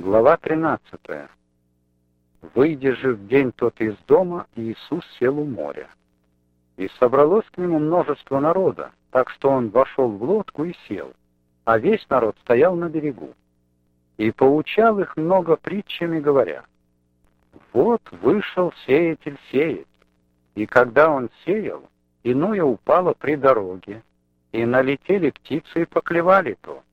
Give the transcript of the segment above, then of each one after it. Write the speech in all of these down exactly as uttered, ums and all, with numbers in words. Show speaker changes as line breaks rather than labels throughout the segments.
Глава тринадцатая. Выйдя же в день тот из дома, Иисус сел у моря. И собралось к нему множество народа, так что он вошел в лодку и сел, а весь народ стоял на берегу. И поучал их много притчами, говоря: «Вот вышел сеятель сеять, и когда он сеял, иное упало при дороге, и налетели птицы и поклевали то.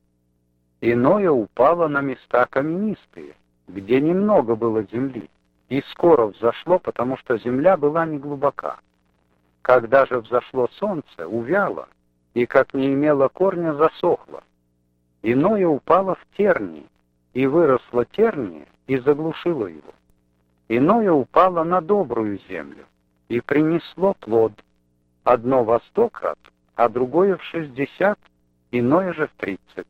Иное упало на места каменистые, где немного было земли, и скоро взошло, потому что земля была неглубока. Когда же взошло солнце, увяло, и, как не имело корня, засохло. Иное упало в тернии, и выросло тернии, и заглушило его. Иное упало на добрую землю, и принесло плод, одно во сто крат, а другое в шестьдесят, иное же в тридцать.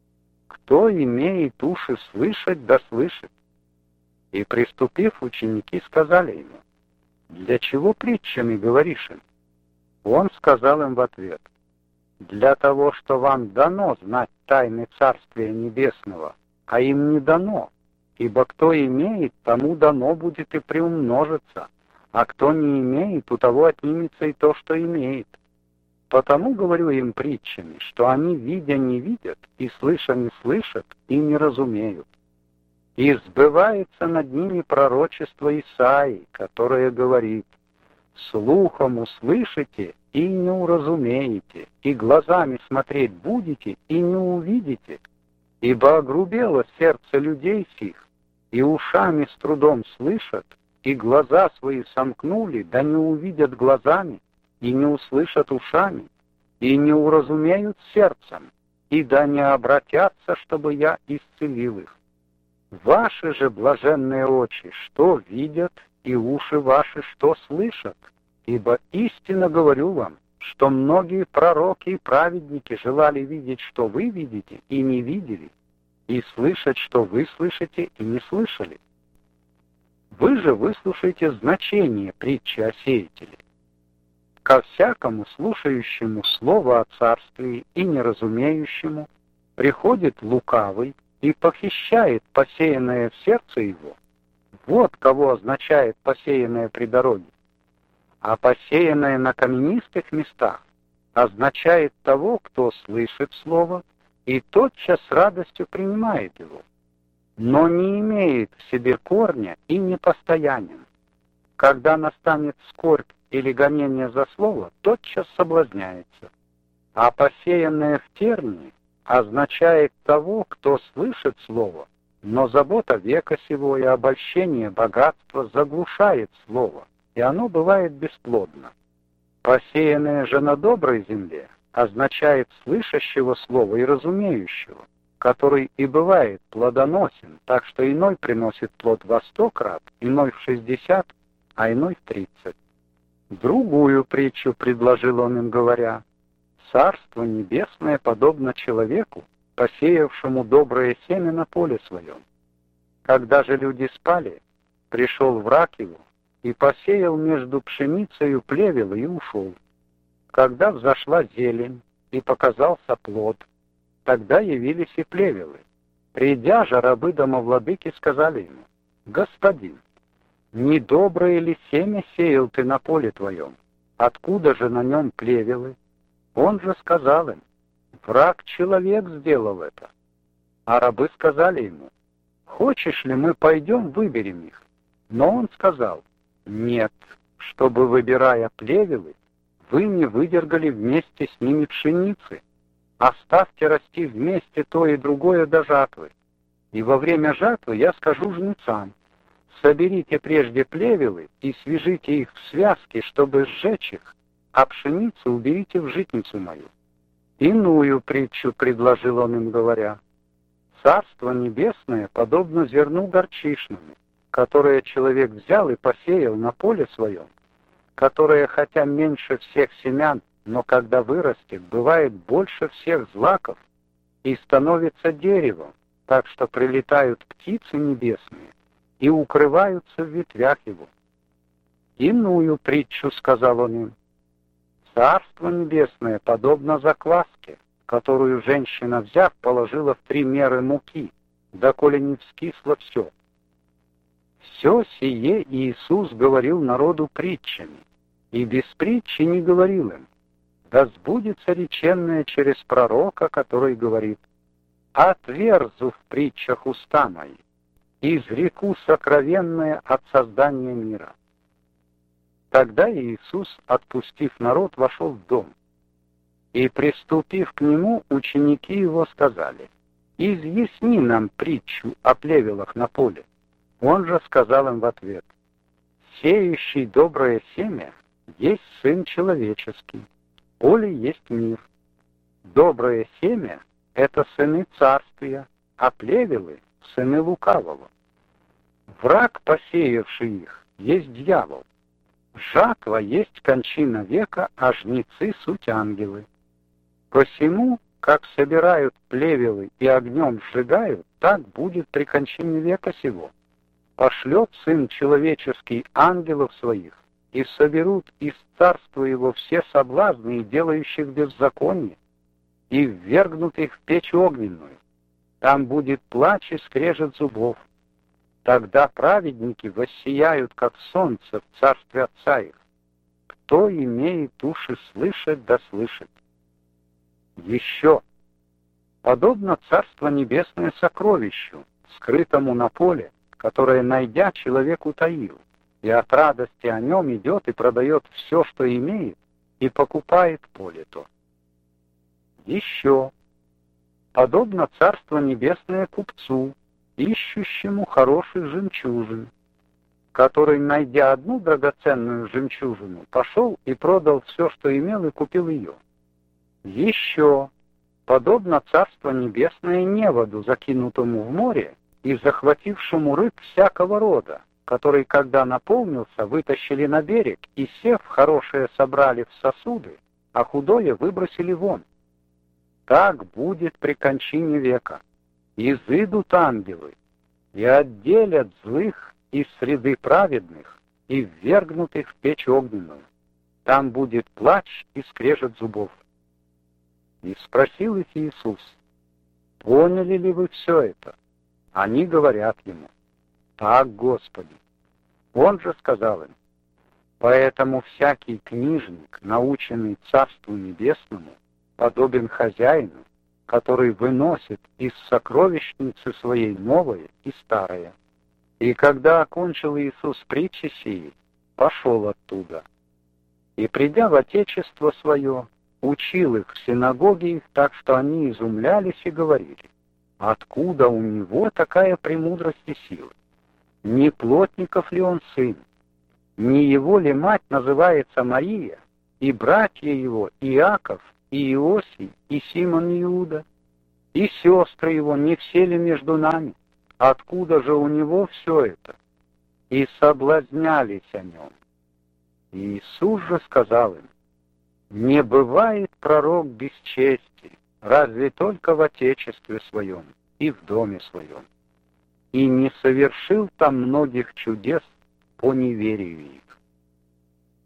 Кто имеет уши слышать, да слышит». И, приступив, ученики сказали ему: «Для чего притчами говоришь им?» Он сказал им в ответ: «Для того, что вам дано знать тайны Царствия Небесного, а им не дано, ибо кто имеет, тому дано будет и приумножится, а кто не имеет, у того отнимется и то, что имеет. Потому говорю им притчами, что они, видя, не видят, и слыша, не слышат, и не разумеют. И сбывается над ними пророчество Исаии, которое говорит: слухом услышите и не уразумеете, и глазами смотреть будете и не увидите, ибо огрубело сердце людей сих, и ушами с трудом слышат, и глаза свои сомкнули, да не увидят глазами, и не услышат ушами, и не уразумеют сердцем, и да не обратятся, чтобы я исцелил их. Ваши же блаженные очи, что видят, и уши ваши, что слышат? Ибо истинно говорю вам, что многие пророки и праведники желали видеть, что вы видите, и не видели, и слышать, что вы слышите, и не слышали. Вы же выслушайте значение притчи о сеятеле. Ко всякому слушающему слово о царстве и неразумеющему приходит лукавый и похищает посеянное в сердце его. Вот кого означает посеянное при дороге. А посеянное на каменистых местах означает того, кто слышит слово и тотчас с радостью принимает его, но не имеет в себе корня и непостоянен. Когда настанет скорбь или гонение за слово, тотчас соблазняется. А посеянное в тернии означает того, кто слышит слово, но забота века сего и обольщение богатства заглушает слово, и оно бывает бесплодно. Посеянное же на доброй земле означает слышащего слова и разумеющего, который и бывает плодоносен, так что иной приносит плод во сто крат, иной в шестьдесят, а иной в тридцать. Другую притчу предложил он им, говоря: «Царство небесное подобно человеку, посеявшему доброе семя на поле своем. Когда же люди спали, пришел враг его и посеял между пшеницею плевел и ушел. Когда взошла зелень и показался плод, тогда явились и плевелы. Придя же, рабы домовладыки сказали ему: Господин, недоброе ли семя сеял ты на поле твоем? Откуда же на нем плевелы? Он же сказал им: враг человек сделал это. А рабы сказали ему: хочешь ли, мы пойдем выберем их? Но он сказал: нет, чтобы, выбирая плевелы, вы не выдергали вместе с ними пшеницы. Оставьте расти вместе то и другое до жатвы. И во время жатвы я скажу жнецам: соберите прежде плевелы и свяжите их в связки, чтобы сжечь их, а пшеницу уберите в житницу мою. Иную притчу предложил он им, говоря: Царство небесное подобно зерну горчичному, которое человек взял и посеял на поле своем, которое, хотя меньше всех семян, но когда вырастет, бывает больше всех злаков и становится деревом, так что прилетают птицы небесные и укрываются в ветвях его. Иную притчу сказал он им: Царство небесное подобно закваске, которую женщина, взяв, положила в три меры муки, доколе не вскисло все. Все сие Иисус говорил народу притчами, и без притчи не говорил им. Да сбудется реченное через пророка, который говорит: «Отверзу в притчах уста мои, изреку сокровенное от создания мира». Тогда Иисус, отпустив народ, вошел в дом. И, приступив к нему, ученики его сказали: «Изъясни нам притчу о плевелах на поле». Он же сказал им в ответ: «Сеющий доброе семя есть Сын Человеческий, поле есть мир. Доброе семя — это сыны царствия, а плевелы — сыны лукавого. Враг, посеявший их, есть дьявол. Жатва есть кончина века, а жнецы — суть ангелы. Посему, как собирают плевелы и огнем сжигают, так будет при кончине века сего. Пошлет Сын Человеческий ангелов своих, и соберут из царства его все соблазны и делающих беззаконие, и ввергнут их в печь огненную. Там будет плач и скрежет зубов. Тогда праведники воссияют, как солнце, в царстве Отца их. Кто имеет уши слышать, да слышит. Еще, подобно Царство Небесное сокровищу, скрытому на поле, которое, найдя, человек утаил, и от радости о нем идет и продает все, что имеет, и покупает поле то. Еще, подобно Царство Небесное купцу, ищущему хороших жемчужин, который, найдя одну драгоценную жемчужину, пошел и продал все, что имел, и купил ее. Еще, подобно Царство Небесное неводу, закинутому в море и захватившему рыб всякого рода, который, когда наполнился, вытащили на берег и, сев, хорошее собрали в сосуды, а худое выбросили вон. Так будет при кончине века. Изыдут ангелы и отделят злых из среды праведных и ввергнут их в печь огненную. Там будет плач и скрежет зубов. И спросил их Иисус: «Поняли ли вы все это?» Они говорят ему: «Так, Господи». Он же сказал им: «Поэтому всякий книжник, наученный Царству Небесному, подобен хозяину, который выносит из сокровищницы своей новое и старое». И когда окончил Иисус притчи сии, пошел оттуда. И, придя в Отечество свое, учил их в синагоге их, так что они изумлялись и говорили: «Откуда у него такая премудрость и сила? Не плотников ли он сын? Не его ли мать называется Мария, и братья его Иаков, и Иосий, и Симон Иуда, и сестры его, не все ли между нами? Откуда же у него все это?» И соблазнялись о нем. И Иисус же сказал им: «Не бывает пророк без чести, разве только в Отечестве своем и в доме своем. И не совершил там многих чудес по неверию их».